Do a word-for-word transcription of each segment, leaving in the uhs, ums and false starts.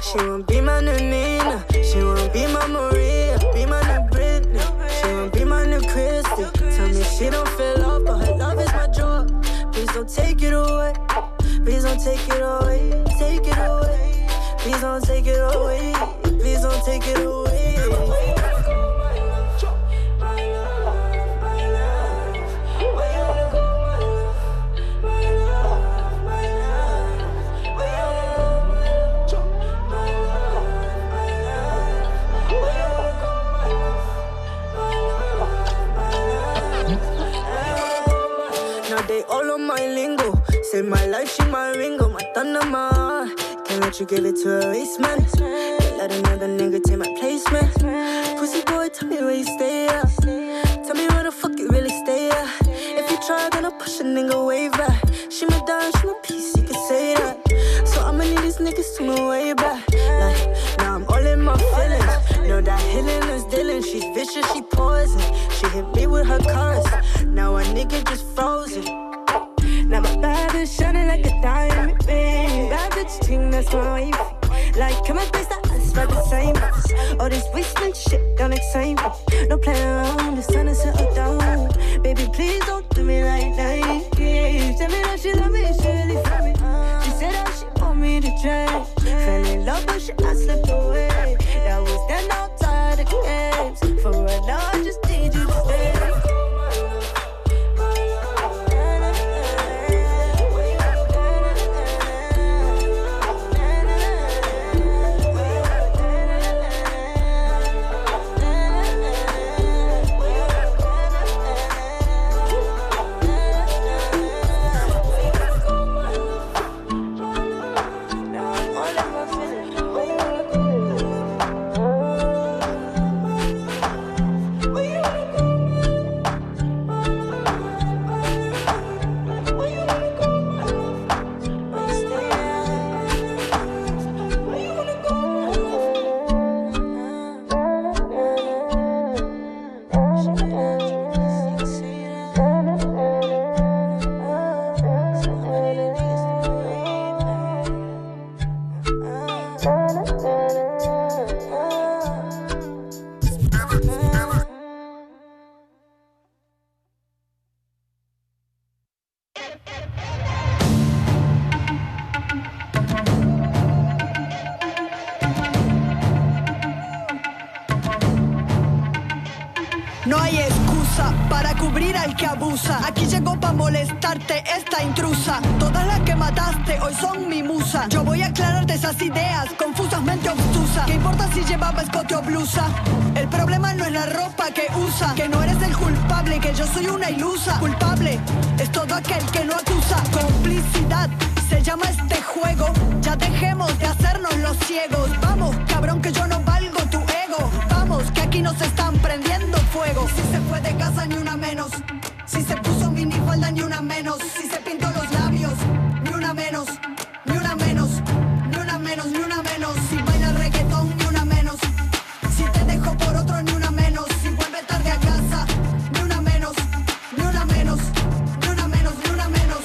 She wanna be my new Nina. She wanna be my Maria. Be my new Britney. She wanna be my new Christy. Tell me she don't feel love, but her love is my joy. Please don't take it away. Please don't take it away. Take it away. Please don't take it away. Please don't take it away. They all on my lingo. Say my life, she my Ringo. My thunder, my heart. Can't let you give it to a waste, man. Can't let another nigga take my place, man. Pussy boy, tell me where you stay at. Tell me where the fuck you really stay at. If you try, gonna push a nigga way back. She my dime, she my piece, you can say that. So I'ma need these niggas to move way back. Like, now I'm all in my feelings. Know that healing is dealing. She's vicious, she poison. She hit me with her cars. Now a nigga just frozen. Now my bad bitch shining like a diamond ring. Bad bitch ting, that's my wife. Like, come and place that us right the same. All this wasteland shit don't excite me. No playing around, the sun is settled down. Baby, please don't do me like that. Tell me that she love me, she really feel me. She said that she want me to change. Fell in love, but she I slipped away. That was then outside the games. For right now, I just need you to stay. No hay excusa para cubrir al que abusa. Aquí llegó pa' molestarte esta intrusa. Todas las que mataste hoy son mi musa. Yo voy a aclararte esas ideas confusas, mente obtusa. ¿Qué importa si llevaba escote o blusa? El problema no es la ropa que usa. Que no eres el culpable, que yo soy una ilusa. Culpable es todo aquel que no acusa. Complicidad se llama este juego. Ya dejemos de hacernos los ciegos. Vamos, cabrón, que yo no valgo tu ego. Vamos, que aquí nos están prendiendo fuego. Si se fue de casa ni una menos. Si se puso minifalda ni una menos. Si se pintó los labios ni una menos. Ni una menos, ni una menos, ni una menos. Si baila reggaetón ni una menos. Si te dejo por otro ni una menos. Si vuelve tarde a casa ni una menos. Ni una menos, ni una menos, ni una menos.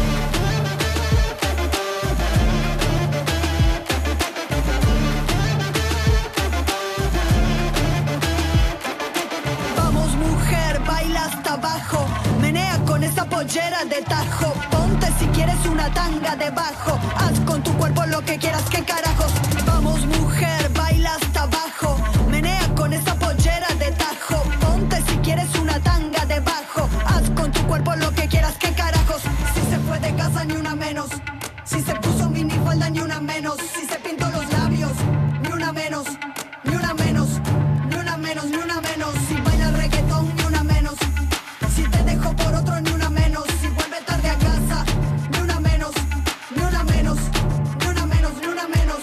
Vamos mujer, baila hasta abajo. Menea con esa pollera de tajo. Ponte si quieres una tanga debajo. Haz con tu cuerpo lo que quieras, qué carajos. Vamos mujer, baila hasta abajo. Menea con esa pollera de tajo. Ponte si quieres una tanga debajo. Haz con tu cuerpo lo que quieras, qué carajos. Si se fue de casa ni una menos. Si se puso minifalda ni una menos. Si se pintó los labios ni una menos. Ni una menos, ni una menos, ni una menos. Si baila reggaetón ni una menos. Si te dejo por otro ni una menos. Si vuelve tarde a casa ni una menos. Ni una menos, ni una menos, ni una menos.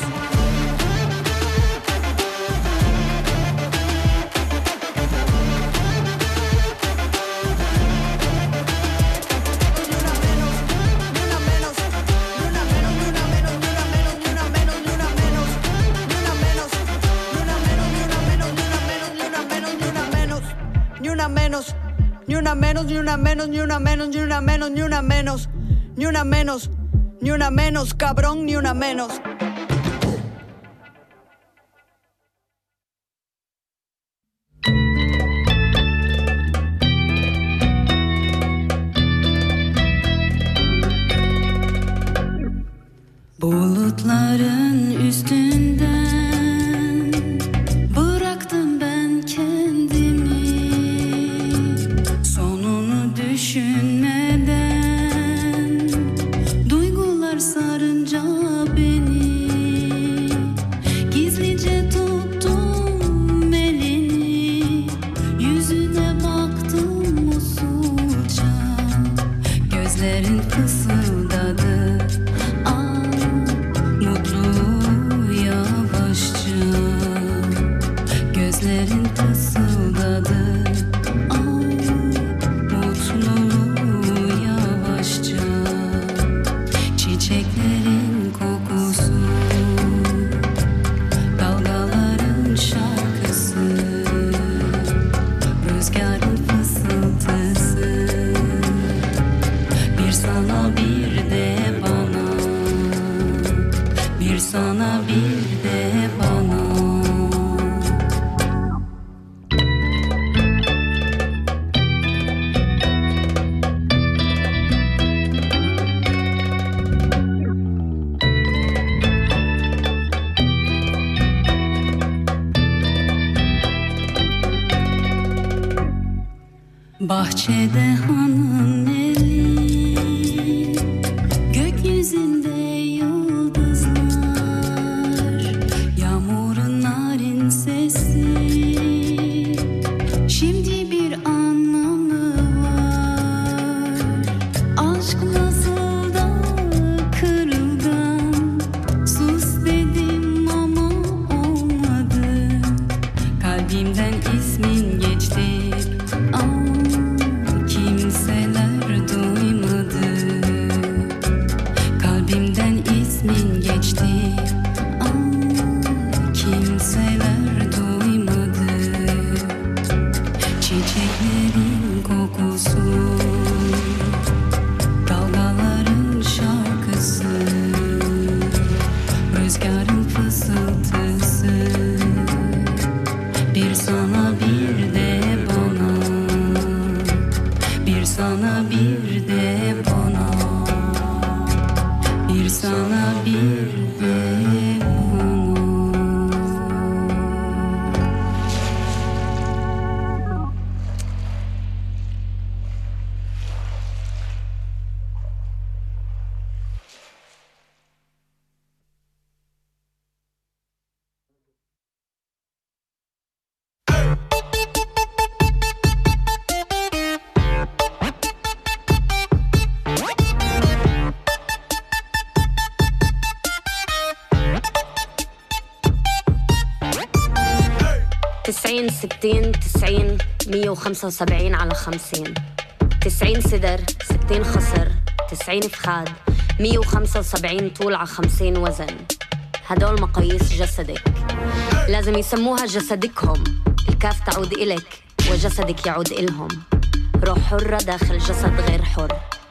Ni una menos, ni una menos, ni una menos, ni una menos, ni una menos, ni una menos, ni una menos, ni una menos, cabrón, ni una menos. Bulutların üstünden bıraktım ben kendimi, sonunu düşünmeden duygular sarınca beni, gizlice tuttum elini, yüzüne baktım usulca, gözlerin fısıldadı. Gözlerin fısıldadı, ay mutluluğu yavaşça. Çiçeklerin kokusu, dalgaların şarkısı, rüzgarın fısıltısı. Bir sana bir de bana, bir sana bir de bana. Bahçede hanın eli, gökyüzünde yıldızlar, yağmurun narin sesi, şimdi bir anlamı var. Aşk nasıl da kırılgan, sus dedim ama olmadı. Kalbimden ismin geçti, ah. Kimseler duymadı, kalbimden ismin geçti, ah, kimseler duymadı. Çiçeklerin kokusu, dalgaların şarkısı, rüzgarın fısıltısı. Bir sana bir de bana, bir sana bir de bana, bir sana bir de bana. تسعين ستين تسعين مية وخمسة وسبعين على خمسين، تسعين صدر ستين خصر تسعين فخاد مية وخمسة وسبعين طول على خمسين وزن. هدول مقاييس جسدك، لازم يسموها جسدكهم. الكاف تعود إلك وجسدك يعود إلهم. روح حرة داخل جسد غير حر.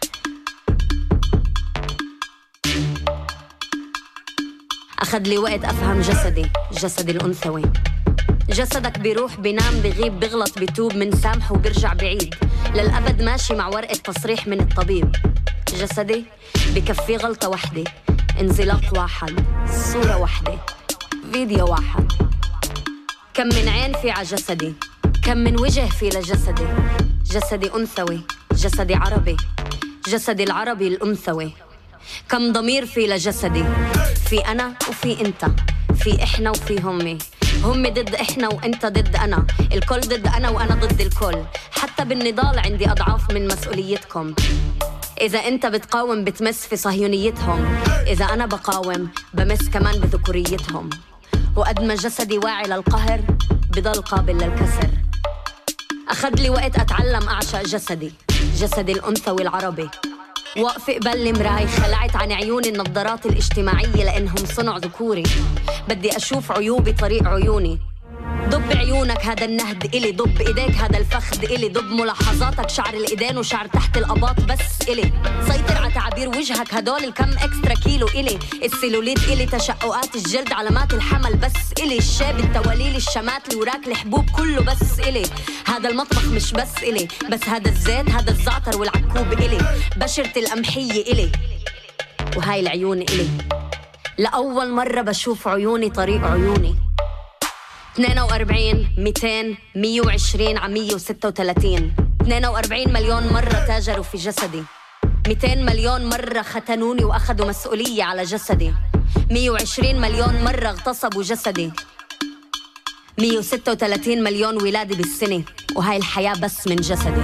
أخذ لي وقت أفهم جسدي، جسدي الأنثوي. جسدك بيروح بينام بغيب بغلط بيتوب من سامحه وبيرجع بعيد، للأبد ماشي مع ورقة تصريح من الطبيب. جسدي بكفي غلطة وحدة، انزلاق واحد، صورة واحدة، فيديو واحد. كم من عين في ع جسدي، كم من وجه في لجسدي. جسدي أنثوي، جسدي عربي، جسدي العربي الأنثوي. كم ضمير في لجسدي، في أنا وفي أنت، في إحنا وفي همي. هم ضد إحنا وأنت ضد أنا، الكل ضد أنا وأنا ضد الكل. حتى بالنضال عندي أضعاف من مسؤوليتكم. إذا أنت بتقاوم بتمس في صهيونيتهم، إذا أنا بقاوم بمس كمان بذكوريتهم. وقد ما جسدي واعي للقهر بضل قابل للكسر. أخذ لي وقت أتعلم أعشق جسدي، جسدي الأنثوي العربي. واقفة قبل المراي خلعت عن عيوني النظارات الاجتماعية لأنهم صنع ذكوري. بدي أشوف عيوبي طريق عيوني. ضب عيونك هذا النهد إلي، ضب إيديك هذا الفخذ إلي، ضب ملاحظاتك شعر الإيدين وشعر تحت الأباط بس إلي. سيطر على تعبير وجهك هدول الكم إكسترا كيلو إلي. السيلوليت إلي، تشققات الجلد، علامات الحمل بس إلي. الشاب التواليل الشمات اللي وراك الحبوب كله بس إلي. هذا المطبخ مش بس إلي، بس هذا الزيت هذا الزعتر والعكوب إلي. بشرة القمحية إلي، وهاي العيون إلي. لأول مرة بشوف عيوني طريق عيوني. اثنين وأربعين مئتين مية وعشرين ع مية وستة وثلاثين. اثنين وأربعين مليون مرة تاجروا في جسدي. مئتين مليون مرة ختنوني وأخذوا مسؤولية على جسدي. مية وعشرين مليون مرة اغتصبوا جسدي. مية وستة وثلاثين مليون ولادة بالسنة، وهاي الحياة بس من جسدي.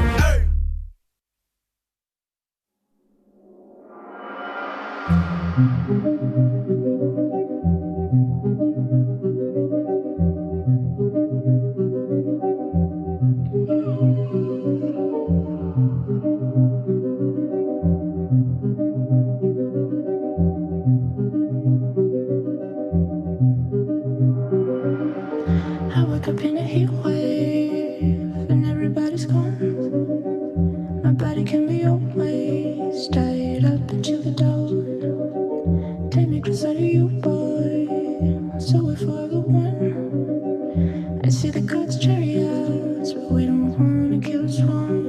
I wake up in a heat wave and everybody's gone. My body can be always tied up until the dawn. Take me closer to you, boy, so we're forever one. I see the gods' chariots, but we don't wanna kill us one.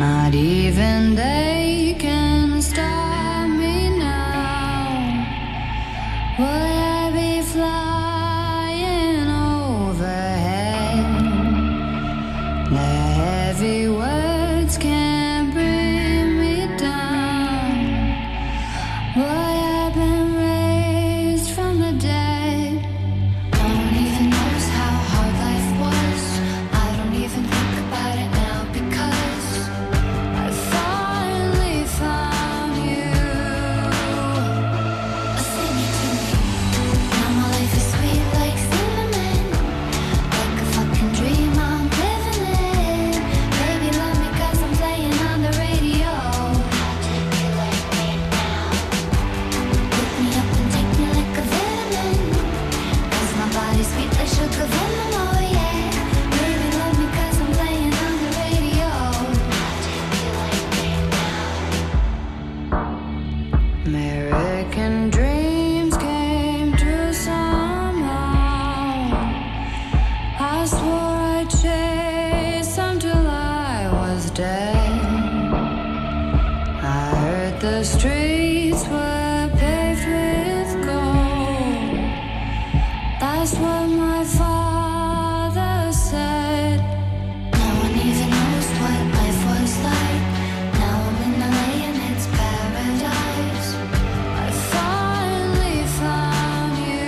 Not even they can stop me now. Will I be flying overhead? The heavy words can't bring me down. Boy, I've been raised from the dead. No one even knows how hard life was. I don't even think about it now because I finally found you. Sing it to me. Now my life is sweet like cinnamon, like a fucking dream I'm living in. Baby, love me 'cause I'm playing on the radio. You like me now. Pick me up and take me like a vitamin, 'cause my body's sweet like sugar venom, oh yeah. Baby, love me 'cause I'm playing on the radio. You like me now. American dreams came true somehow. I swore I'd chase them till I was dead. I heard the streets were paved with gold. That's what my father said. No one even knows what life was like. Now I'm in L A and it's paradise. I finally found you.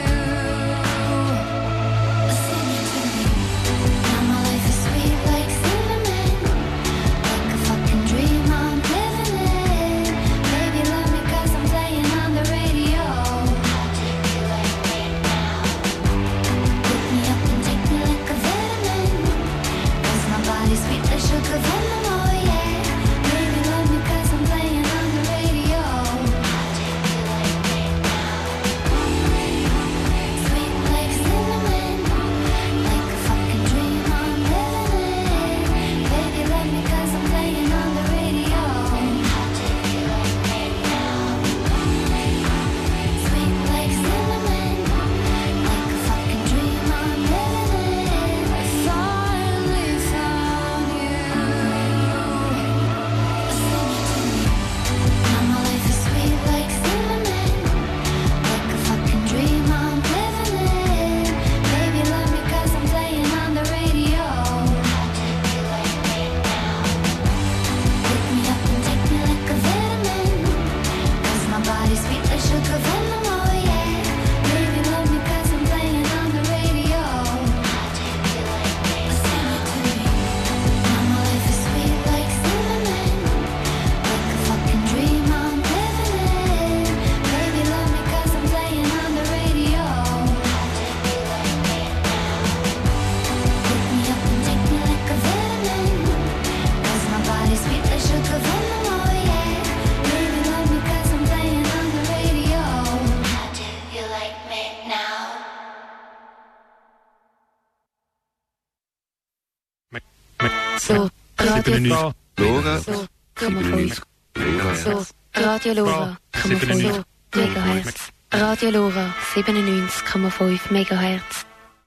Sing it to me. Now my life is sweet like cinnamon, like a fucking dream I'm living in. Baby, love me 'cause I'm playing on the radio. You like me now. Pick me up and take me like a vitamin, 'cause my body's sweet like sugar venom, oh yeah. Baby, love me 'cause I'm playing on the radio. You like me now. Sweet like cinnamon, like a fucking dream I'm living in. Baby, love me 'cause I'm playing on the radio. You like me now. Sweet like cinnamon, like a fucking dream I'm living in. I finally found you. Sing it to me. Now my life is sweet like cinnamon, like a fucking dream I'm living in. Baby, love me 'cause I'm playing on the radio. You like me now. Pick me up and take me like a vitamin, 'cause my body's sweet like sugar venom, oh yeah. Baby, love me 'cause I'm playing on the radio. You like me. Sing it to me. Now my life is sweet like cinnamon, like a fucking dream I'm living in. Baby, love me 'cause I'm playing on the radio. You like me now. Pick me up and take me like a vitamin, 'cause my body's sweet like sugar venom, oh yeah. Baby, love me 'cause I'm playing on the radio. How do you like me now? So, Radio Lora. So, Grammophon. So, Radio Lora, Grammophon. So, Megahertz. Radio Lora, siebenundneunzig Komma fünf Megahertz.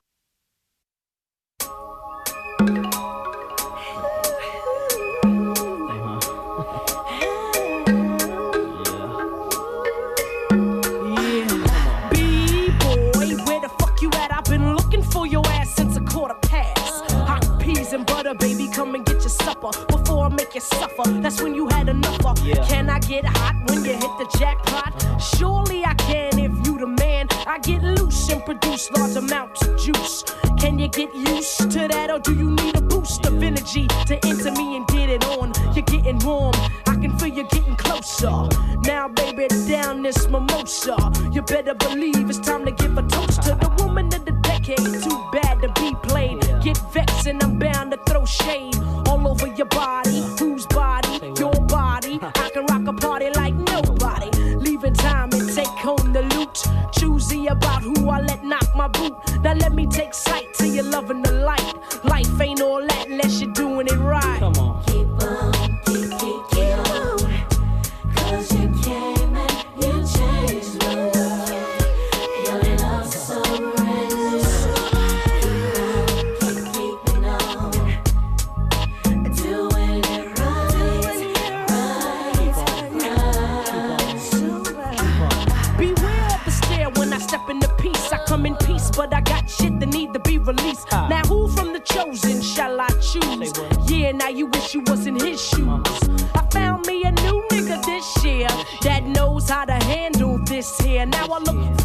B-boy, where the fuck you at? I've been looking for your ass since a quarter past. Hot peas and butter, baby, come and get your supper before I make you suffer. That's when you had enough of. Can I get hot when you hit the jackpot? Surely I can if you the man. I get loose and produce large amounts of juice. Can you get used to that, or do you need a boost of energy to enter me and get it on? You're getting warm, I can feel you getting closer. Now, baby, down this mimosa. You better believe it's time to give a toast to the woman of the decade. Too bad to be played. Get vexed and I'm bound to throw shade all over your body. Whose body? Your body. I can rock a party like nobody. Leaving time and take home the loot. Choosy about who I let knock my boot. Now let me take sight till you're loving the light. Life ain't all that unless you're doing it right. Come on. Keep on, keep, keep, keep on. 'Cause you came and you changed my world. Your love so brand new. Keep, keep, keeping on. Doing it right. in the peace. I come in peace, but I got shit that need to be released. Now who from the chosen shall I choose? Yeah, now you wish you was in his shoes. I found me a new nigga this year that knows how to handle this here. Now I look